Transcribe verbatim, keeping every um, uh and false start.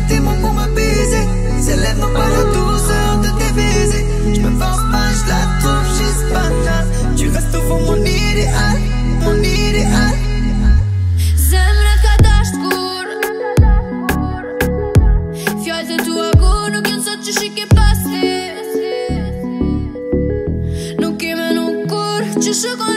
attimo pour m'apaiser. C'est lève-moi pas la douceur de tes visées. Je me force pas, je la trouve juste banale. Tu restes au fond mon idéal, mon idéal. Zemrët ka dash t'kur Fjallë të tua ku nuk jënë sot që shike pas ti. Nuk keme nuk kur që shikon